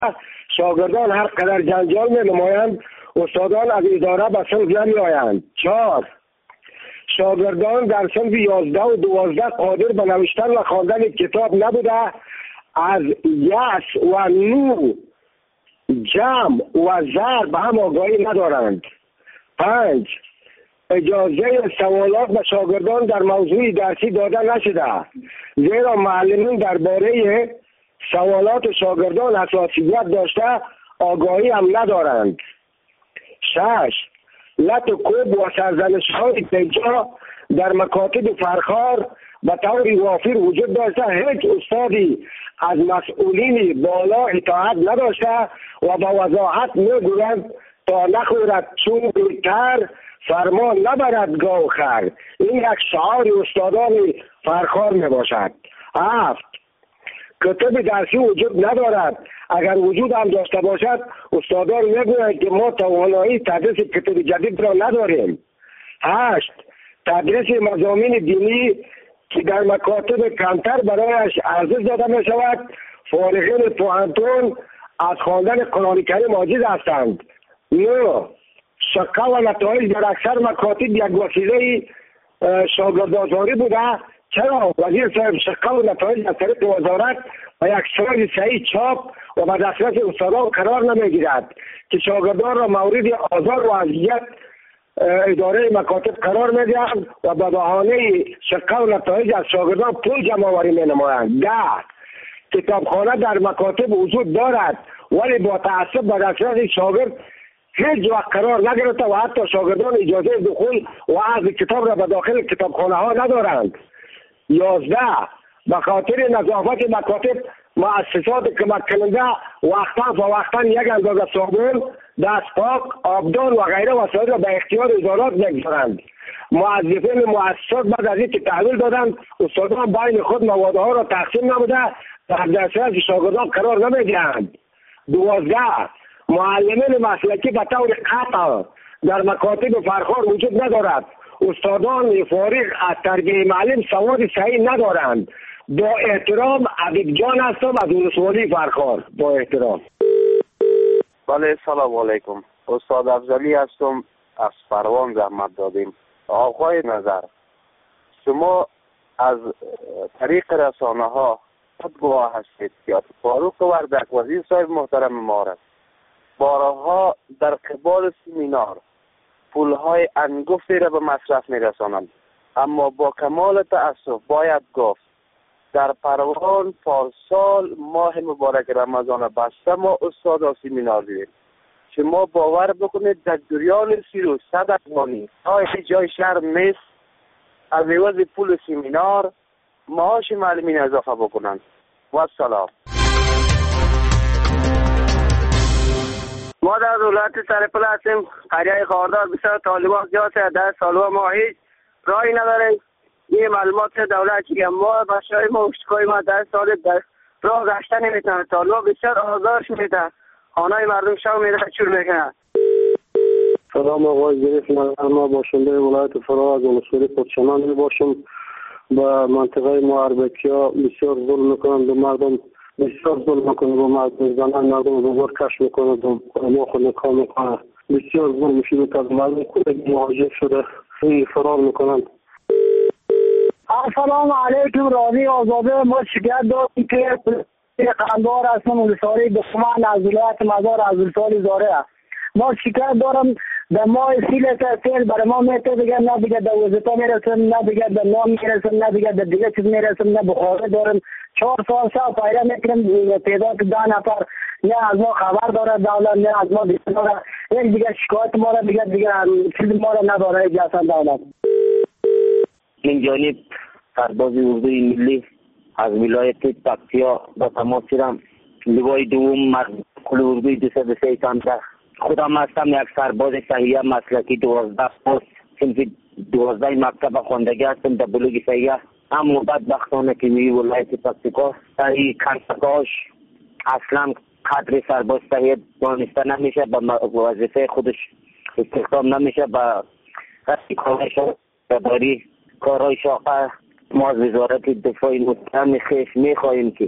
شاگردان هر قدر جنجال می نمایند استادان از اداره به صنف نمی آیند. 4. شاگردان در صنف 11 و 12 قادر به نوشتن و خواندن کتاب نبوده از یأس و نو جمع و ضرب هم آگاهی ندارند. 5. اجازه سوالات به شاگردان در موضوع درسی داده نشده، زیرا معلمین درباره سوالات شاگردان حساسیت داشته آگاهی هم ندارند. 6. لط و کوب و سرزنش‌های بیجا در مکاتب فرخار به طور وافر وجود داشته. هیچ استادی از مسئولین بالا اطاعت نداشته و با وضاحت میگویند تا نخورد چون بیتر فرمان نبرد گوخر. این یک شعار استادان فرخار می باشد. 7. کتاب درسی وجود ندارد. اگر وجود هم داشته باشد استادان میگویند که ما توانایی تدریس کتاب جدید را نداریم. 8. تدریس مضامین دینی که در مکاتب کمتر برایش ارزش داده می شود. فارغین پوهنتون از خواندن قرآن کریم عاجز هستند. 9. شقه و نتایج در اکثر مکاتب یک وسیله شاگردآزاری بوده. چرا وزیر صاحب شقه و نتایج از طریق وزارت و یک سند صحیح چاپ و به دسترس استادان قرار نمیگیرد که شاگردان را مورد آزار و اذیت اداره مکاتب قرار میدهند و به بهانه شقه و نتایج از شاگردان پول جمع آوری مینمایند. 10. کتابخانه در مکاتب وجود دارد ولی با تعصب به دسترس شاگرد هیچ وقت قرار نگرفته و حتی شاگردان اجازه دخول و عرض کتاب را به داخل کتابخانه ها ندارند. 11. به خاطر نظافت مکاتب مؤسسات کمک کننده وقتا فوقتا یک اندازه صابون، دستپاک، آبدان و غیره وسایل را به اختیار ادارات میگذارند. موظفین مؤسسات بعد از اینکه تحویل دادند استادان بین خود مواد ها را تقسیم نموده در دسترس شاگردان قرار نمیدهند. 12. معلمین مسلکی به طور قطع در مکاتب فرخار وجود ندارد. استادان فارغ از تربیه معلم سواد صحیح ندارند. با احترام عبید جان هستم از ولسوالی فرخار. با احترام. بله سلام علیکم. استاد افضلی هستم از فروان زحمت دادیم. آقای نظر، شما از طریق رسانه ها خود گواه هستید که فاروق وردک وزیر صاحب محترم ما است بارها در قبال سمینار پولهای انگفتی را به مصرف میرسانند، اما با کمال تأسف باید گفت در پروان پارسال ماه مبارک رمضان بسته ما استادا سمینار دیدیم. شما باور بکنید در جریان 300 افغانی هیچ جای شرم نیست از عوض پول سمینار معاش معلمین اضافه بکنند. و سلام. ما در دولت سرپل هستیم. قریه خاردار بسیار طالبان زیاد است. در سالوه ما هیچ راهی نداریم. این معلومات دولت که ما بچه‌های ما اشتکای ما در سال در راه گشته نمیتونن. طالبان بسیار آزارش میدن. خانه مردم شو میره چور میکنن. سلام آقای ظریف، ما باشنده ولایت فرا از ولسوالی پرچمان می باشم. با منطقه معربکیا بسیار ظلم میکنند و مردم بسیار ظلم میکنند و مردم زنان مردم رو برکش میکنند و ما خود نکام میکنند. بسیار ظلم میشید که از مردم کودک مواجه شده این فرار میکنند. السلام علیکم. رانی آزاده. ما شکایت داریم که قندار هستم ولسوالی دخمان از ولایت مزار از ولسوالی زاره. ما شکایت دارم در ماه سیل برای ما میته دیگه نه دیگه در وزتا میرسم نه دیگه در نام میرسم نه دیگه در دیگه چیز میرسم نه بخاره دارم. 4 سال شب پایره میکنم تعداد 10 نفر نه از ما خبر داره دولت نه از ما دیگه داره. یک دیگه شکایت ما را دیگه چیز ما را نداره اجازه دولت. این جانب سرباز اردوی ملی از ولایت پکتیا با تماس شدم. لوای دوم مرد کل اردوی 203 تانده خودم هستم. یک سرباز صحیح مسلکی 12 پست صنف 12 مکتب خواندگی هستم در بلوگ صحیح. اما بدبختانه که می ولایت پکتیا صحیح کنسکاش اصلا قدر سرباز صحیح دانسته نمیشه، با وظیفه خودش استخدام نمیشه، با رسی کارش داری کارهای شاقه. ما از وزارت دفاع محترم خیش میخواهیم که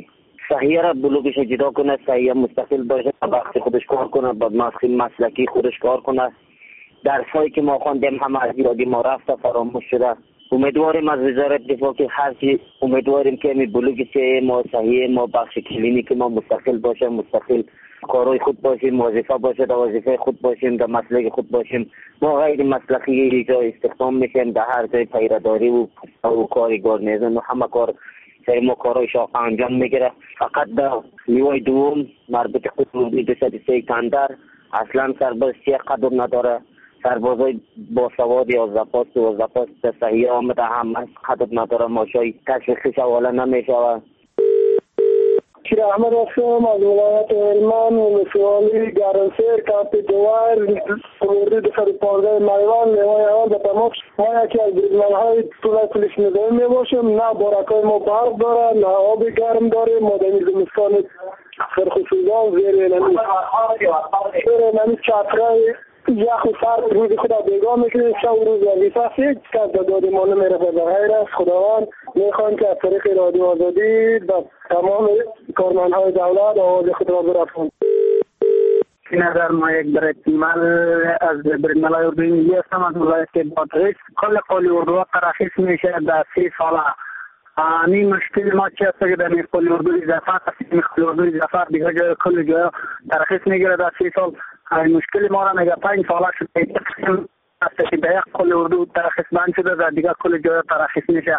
صحیح را بلوکش جدا کنه، صحیح مستقل باشه، بخش خودش کار کنه، با مسلکی خودش کار کنه. درس هایی که ما خواندیم همه از یادی ما رفته، فراموش شده. امیدواریم از وزارت دفاع که هرچی امیدواریم که می بلوک چه ما صحیح، ما بخش کلینیک ما مستقل باشه، مستقل کارهای خود باشیم، وظیفه باشه در وظیفه خود باشیم، در مسلک خود باشیم. ما غیر مسلکی جای استخدام میشیم، در هر جای پیرداری و کارگار نیزن و همه کار سر ما کارهای شاقه انجام میگیره. فقط در نیوی دوم مربوط قطبی 203 کندر اصلا سربازی قدر نداره. سربازای با سواد 11 پاس 12 پاس صحیح آمده هم قدر نداره، ماشای تشخیص حواله نمیشه. شیر احمد هستم از ولایت هلمند، ولسوالی گرمسیر، کمپ جواهر، مورد 215 میوان. نیمای اول به تمام ما یکی از بریدمنهای طول پلیس نظامی میباشیم. نه بارکای ما برق داره، نه آب گرم داره. ما در زمستان سرخوشیدان زیر نمی چترهای یخ و سرد روز خدا بیگاه میکنیم، شب و روز وظیفه است. هیچ کس به داد ما نمیرسه بغیر از خداوند. میخوایم که از طریق رادیو آزادی به تمام کارمندهای دولت آواز خود را برسونیم. این نظر ما یک بریدمن از بریدمنهای اردوی ملی هستم از ولایت بادغیس. کل قولی اردو ترخیص میشه در 3 ساله. این مشکل ما چی است که در این قولی اردو اضافه است، قولی اردو اضافه دیگه جای کل جای ترخیص میگیره در 3 سال. این مشکل ما را میگه 5 ساله شده است که به یک قولی اردو ترخیص بند شده در دیگه کل جای ترخیص میشه.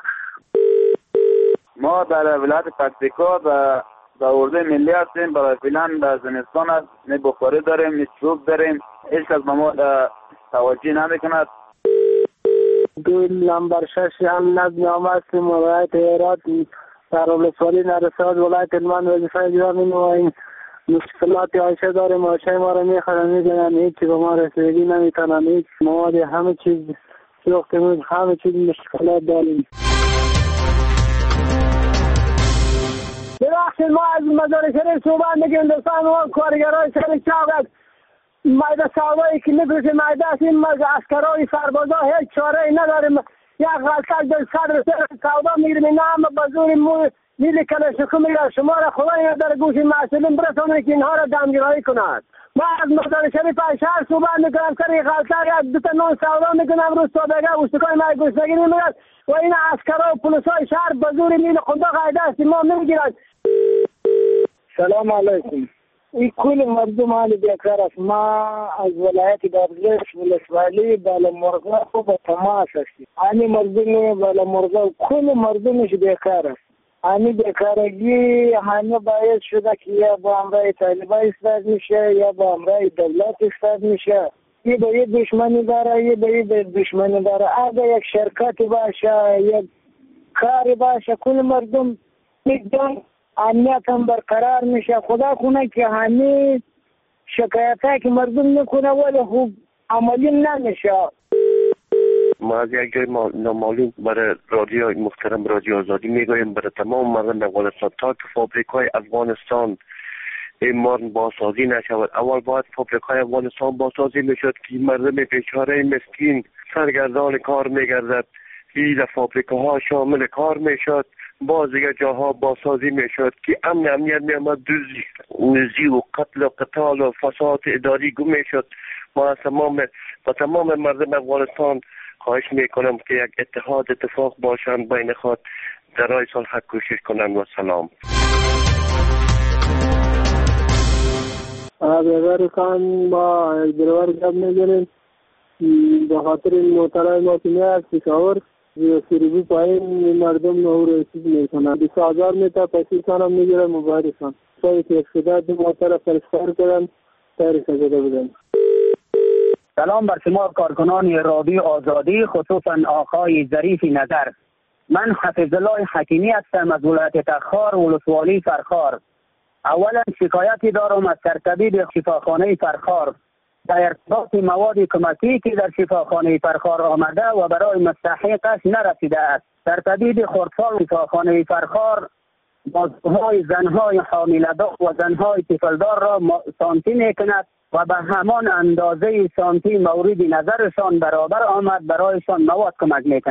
ما در ولایت پکتیکا در اردوی ملی هستیم. برای فعلا در زمستان است، نه بخاری داریم نه چوب داریم. هیچ کس به ما توجه نمیکند. دو نمبر 6 هم نظم آمدیم ولایت هرات در ولسوالی نرساد ولایت هلمند وظیفه اجرا می‌نماییم. مشکلات عایشه داریم، عایشه ما را میخورن میزنن، هیچی به ما رسیدگی نمیتونن، هیچ مواد همه چیز سوختمون، همه چیز مشکلات داریم. ببخشید ما از مزار شریف صحبت میگیم. دوستان ما کارگرای شریف چاوت مایده سوایی که میگوشه مایده است. این عسکرای سربازا هیچ چاره ای نداریم. یک غلطه در صدر سودا میگیریم، اینا همه بزور میلی کلشکو میگه شما را خدای در گوش مسئولین برسانید که اینها را دمگیرایی کنند. ما از مزار شریف شهر صحبت میکنم، سر غلطه یک دوتا نون سودا میکنم، روز صبحگه استکای مای گوشتگی نمیگرد و این عسکرها و پلیسای شهر بزور میلی خونده قاعده است ما نمیگیرد. سلام علیکم. این کل مردم حال بیکار است. ما از ولایت بادغیس ولسوالی بالامرغ به تماس هستیم. این مردم بالامرغ کل مردمش بیکار است. این بیکارگی همه باعث شده که یا با امرای طالبان استفاده میشه یا با امرای دولت استفاده میشه. یه به یه دشمنی داره، یه به یه دشمنی داره. اگر یک شرکت باشه یک کاری باشه کل مردم میگن امنیت هم برقرار میشه. خدا کنه که همه شکایت که مردم میکنه ولی خوب عملی نمیشه. ما از یک جای نامعلوم برای رادیو محترم رادیو آزادی میگویم برای تمام مردم افغانستان تا که فابریکای افغانستان اعمار بازسازی نشود. اول باید فابریکای افغانستان بازسازی میشد که مردم بیچاره مسکین سرگردان کار میگردد. این فابریکاها شامل کار میشد، باز دیگه جاها بازسازی میشد که امنیت میامد، دزدی و قتل و قتال و فساد اداری گم میشد. ما از تمام مردم افغانستان خواهش میکنم که یک اتفاق باشند بین خود در راه صلح کوشش کنند. و سلام. برادر خان با دروار جب میگیریم به خاطر این موترهای ما که میاد پشاور سریبی پایین مردم نهو رسید میکنن 20,000 میتا پیسیشان هم میگیرن موبایلشان سایی که اکسیدات موتر فرستار کردن تایرش نزده بودن. سلام بر شما کارکنان رادیو آزادی، خصوصا آقای ظریف نظر. من حفظ الله حکیمی هستم از ولایت تخار ولسوالی فرخار. اولا شکایتی دارم از سرطبیب شفاخانه فرخار در ارتباط مواد کمکی که در شفاخانه فرخار آمده و برای مستحقش نرسیده است. سرطبیب خردسال شفاخانه فرخار موضوعهای زنهای حامله‌دار و زنهای طفلدار را سانتی میکند و به همان اندازه سانتی مورد نظرشان برابر آمد برایشان مواد کمک میکند.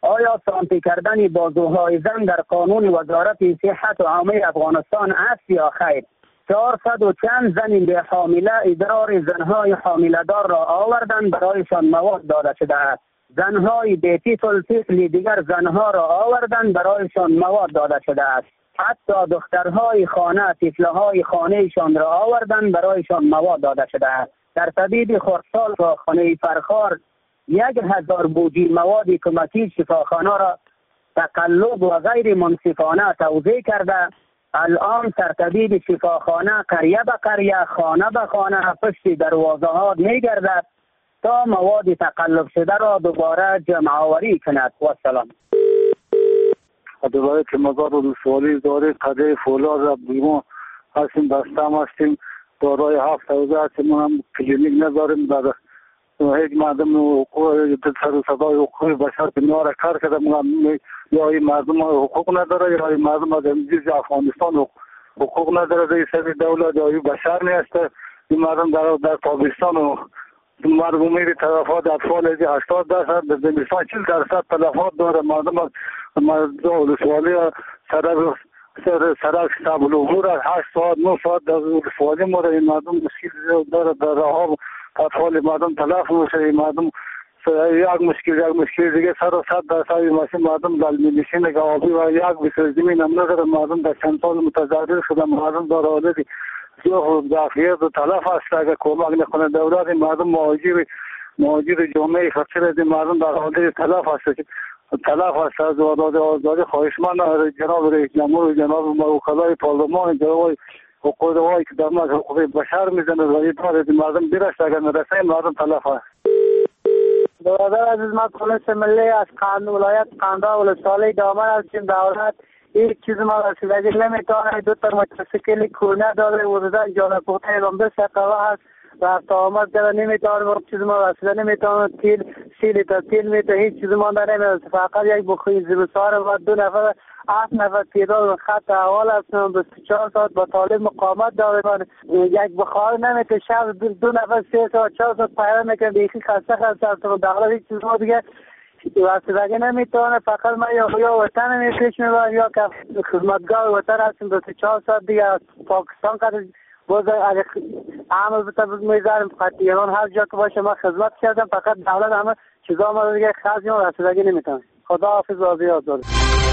آیا سانتی کردن بازوهای زن در قانون وزارت صحت عامه افغانستان است یا خیر؟ 400 و چند زن به حامله ادرار زنهای حامله دار را آوردن، برایشان مواد داده شده است. زنهای به طفل دیگر زنها را آوردن، برایشان مواد داده شده است. حتی دخترهای خانه طفلهای خانهشان را آوردن، برایشان مواد داده شده است. در طبیب خردسال را خانه فرخار 1000 بوجی مواد کمکی شفاخانه را تقلب و غیر منصفانه توزیع کرده. الان سرطبیب شفاخانه قریه به قریه خانه به خانه پشت دروازه ها می گردد تا مواد تقلب شده را دوباره جمع آوری کند. و سلام. ادوایت مزار و سوالی داره قده فولاد را بیما هستیم، بستم هستیم، دارای 7 حوزه هستیم، هم کلینیک نداریم. در هیچ مردم حقوق صدای حقوق بشر بنا را کار کرده، یا این مردم حقوق نداره یا این مردم از امجیز افغانستان حقوق نداره. این سری دولت یا این بشر نیست. این مردم در پاکستان و مرگومی تلفات اطفال 80% در زمستان 40% تلفات داره. مردم از ولسوالی سرک سبل عبور 8 ساعت 9 ساعت در ولسوالی مورد. این مردم مشکل داره، در راه ها اطفال مردم تلف میشه. این مردم یک مشکل دیگه 100% ماشین مردم در میلیشین گوابی و یک بسر زمین هم نداره. مردم در چند سال متضرر شده. مردم در حالتی دافیت و تلف است. اگر کمک نکنه دولت، مردم مهاجر جامعه خطر مردم در حالتی تلف است. از آزادی خواهشمند جناب رئیس جمهور و جناب وکلای پارلمان، جناب حقوقی که در حقوق بشر میزنه و این مردم بیرست اگر نرسه مردم تلف است. برادر عزیز، ما پلیس ملی از ولایت قندهار ولسوالی دامن هستیم. دولت هیچ چیز ما رسیدگی نمیتونه. 2 تا موتورسیکل کونه داره، ورودن جان پخته لنبه سقوه هست، رفت آمد کرده نمیتونه. چیز ما رسیده نمیتونه. 30 لیتر تیل میتونه، هیچ چیز مانده نمیتونه. فقط یک بخوی زیبسار و 2 نفر 8 نفر پیدا خط احوال هستن. 24 ساعت با طالب مقاومت داره. یک بخار نمیتونه. شب 2 نفر 3 ساعت 4 ساعت پیدا میکنه. بیخی خسته هستن. داخل هیچ چیز ما دیگه رسیدگی نمیتونه. فقط ما یا وطن میپیش میبرم یا که خدمتگاه وطن هستیم. 24 ساعت دیگه از پاکستان قدر باز اگه عمل بتا میذارم. فقط ایران هر جا که باشه ما خدمت کردم. فقط دولت همه چیزا ما دیگه خرج و رسیدگی نمیتونه. خدا حافظ و زیاد داره.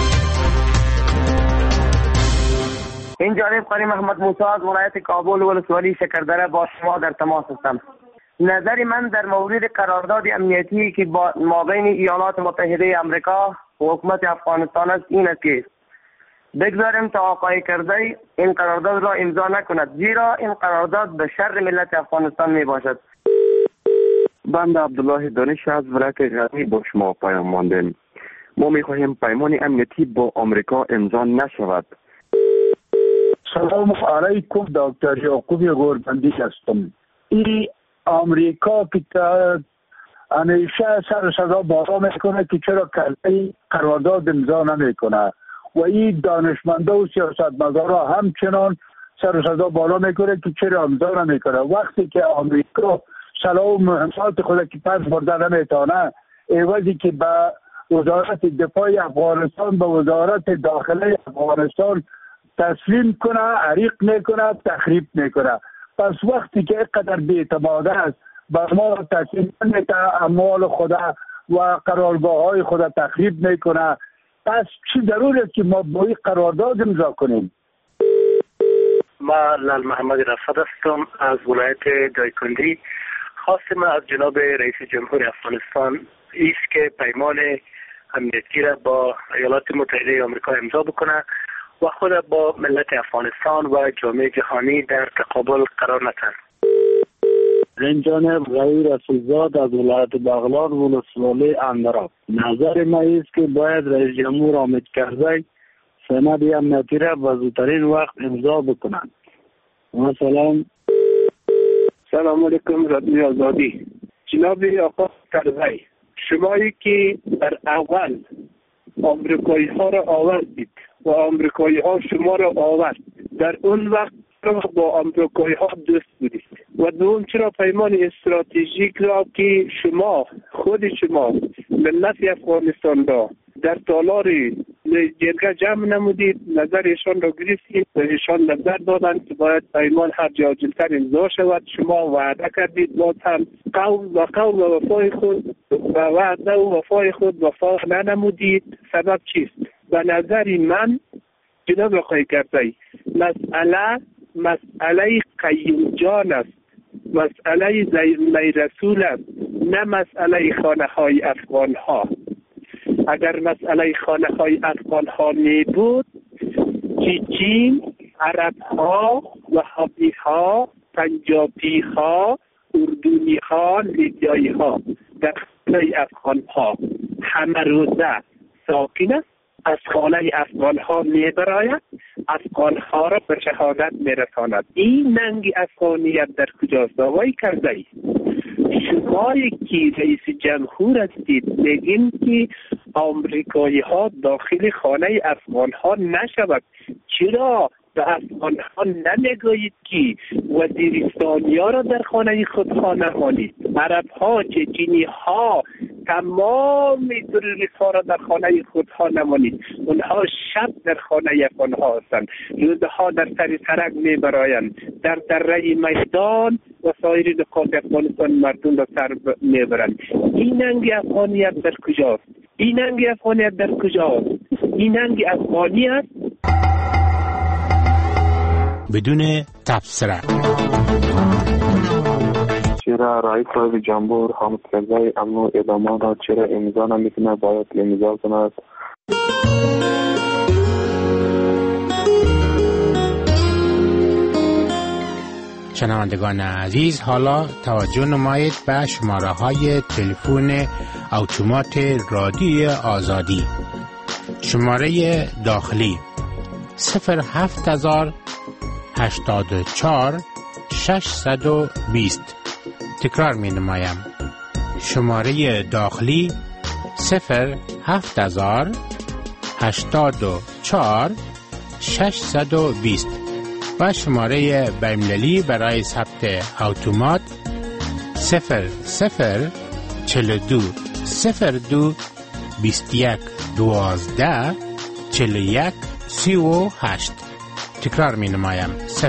این جانب قاری محمد موسی از ولایت کابل ولسوالی شکردره با شما در تماس هستم. نظر من در مورد قرارداد امنیتی که با مابین ایالات متحده آمریکا و حکومت افغانستان است این است که بگذاریم تا آقای کرزی این قرارداد را امضا نکند، زیرا این قرارداد به شر ملت افغانستان می باشد. بنده عبدالله دانش از ولایت غربی با شما پیام ماندیم. ما می خواهیم پیمان امنیتی با آمریکا امضا نشود. سلام علیکم، دکتر یعقوب گوربندی هستم. این آمریکا که همیشه سر صدا بالا میکنه که چرا کرزی قرارداد امضا نمیکنه و این دانشمندا و سیاستمدارا همچنان سر صدا بالا میکنه که چرا امضا نمیکنه. وقتی که آمریکا سلاح و مهمات خود که پس برده نمیتونه، عوضی که به وزارت دفاع افغانستان به وزارت داخله افغانستان تسلیم کنه، عریق میکنه، تخریب میکنه. پس وقتی که اینقدر بی‌اعتماد است بر ما تسلیم نمیکنه، اموال خود و قرارگاه های خود تخریب میکنه، پس چی ضروری است که ما با این قرارداد امضا کنیم؟ ما لال محمد رفت هستم از ولایت دایکندی. خواستم از جناب رئیس جمهور افغانستان ایست که پیمان امنیتی را با ایالات متحده آمریکا امضا بکنه و خود با ملت افغانستان و جامعه جهانی در تقابل قرار نتن. این جانب رای رسولزاد از ولایت بغلان ولسوالی اندراب. نظر ما است که باید رئیس جمهور حامد کرزی سند امنیتی را به زودترین وقت امضا بکنند. سلام علیکم رادیو آزادی. جناب آقا کرزی، شمایی که در اول آمریکایی ها را آوردید و آمریکایی ها شما را آورد، در اون وقت با آمریکایی ها دوست بودید و دوم چرا پیمان استراتژیک را که خود شما ملت افغانستان را در تالار جرگه جمع نمودید، نظرشان را گرفتید و ایشان نظر دادند که باید پیمان هر جا عاجلتر امضا شود. شما وعده کردید، باز هم قول و وفای خود و وعده و وفای خود وفا ننمودید. سبب چیست؟ به نظر من جناب آقای کرزی، مسئله قیوم جان است، مسئله زیر رسول است، نه مسئله خانه های افغان ها. اگر مسئله خانه های افغان ها می بود، چین، عرب ها، وهابی ها، پنجابی ها، اردونی ها، لیبیایی ها در خانه افغان ها همه روزه ساکن است، از خانه افغان ها می براید، افغان ها را به شهادت می رساند. این ننگ افغانیت در کجاست آقای کرزی؟ شمایی که رئیس جمهور هستید میگین که آمریکایی ها داخل خانه افغان ها نشود، چرا به افغان ها نمیگویید که وزیرستانی ها را در خانه خود ها نمانید؟ عرب ها، چچینی ها، تمام تروریست ها را در خانه خود ها نمانید. اونها شب در خانه افغان ها هستند، روزها در سر سرک میبرایند، در دره میدان و سایر نقاط افغانستان مردم را سر میبرند. این ننگ افغانیت در کجاست؟ این ننگ افغانیت در کجاست؟ این ننگ افغانی است بدون تبصره. چرا رئیس جمهور حامد کرزی امنو ادامه را چرا امضا نمیکنه؟ باید امضا کند. شنوندگان عزیز، حالا توجه نمایید به شماره های تلفن اتومات رادیوی آزادی. شماره داخلی 07084 620. تکرار می نمایم. شماره داخلی 07084 620 و شماره بین‌المللی برای ثبت اتومات 0042 02 21 12 41 38. تکرار می نمایم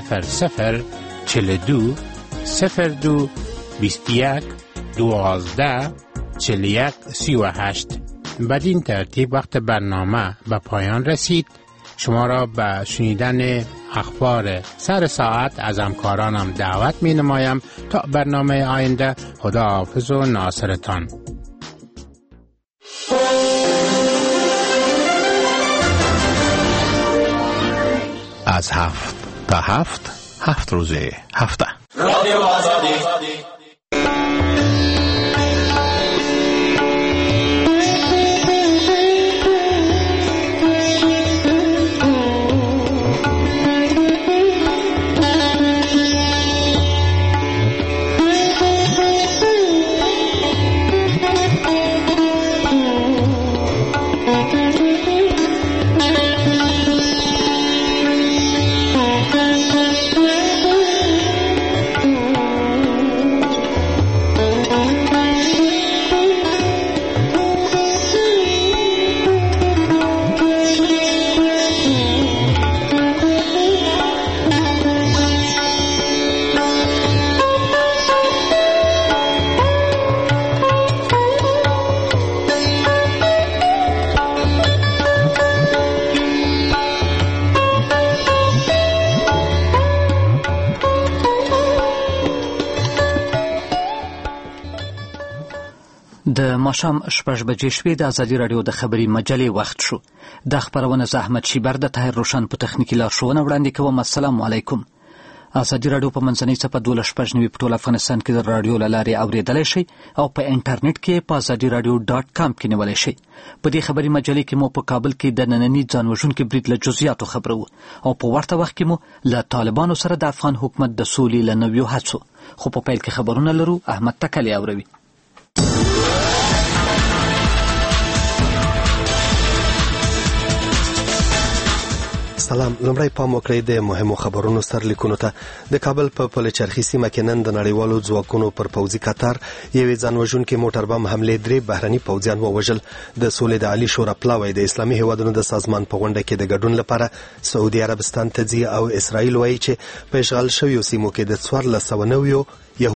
0042 02 21 12 41 38. بدین ترتیب وقت برنامه به پایان رسید. شما را به شنیدن اخبار سر ساعت از همکارانم دعوت می نمایم. تا برنامه آینده، خدا حافظ و ناصرتان. از 7 تا 7 روز هفته رادیو آزادی. د ماښام 6 بجې شوې. د ازادي راډیو د خبري مجلې وخت شو. د خبرونه زحمت شیبر د طاهر روشن په تخنیکی لارښوونه وړاندې کوم. السلام علیکم. ازادي راډیو په منځنۍ صفحه 12 په ټول افغانستان کې د راډیو له لارې اورېدلی شئ او په انټرنیټ کې په azadiradio.com کې نیولی شئ. په دې خبري مجلې کې مو په کابل کې د ننني ځان وژونکي برید له جزئیاتو خبرو او په ورته وخت کې مو له طالبانو سره د افغان حکومت د سولې له نویو هڅو. خو په پیل کې خبرونه لرو. احمد تکلی اوروي. سلام. لومړی پام وکړئ د مهمو خبرونو سرلیکونو ته. د کابل په پلچرخي سیمه کې نن د نړیوالو ځواکونو پر پوځي کتار یوې ځانوژونکې موټر بم حملې 3 بهرني پوځیان ووژل. د سولې د عالی شورا پلاوی د اسلامي هیوادونو د سازمان په غونډه کې د ګډون لپاره سعودي عربستان ته ځي او اسرائیل وایي چې په اشغال شویو سیمو کې د 1490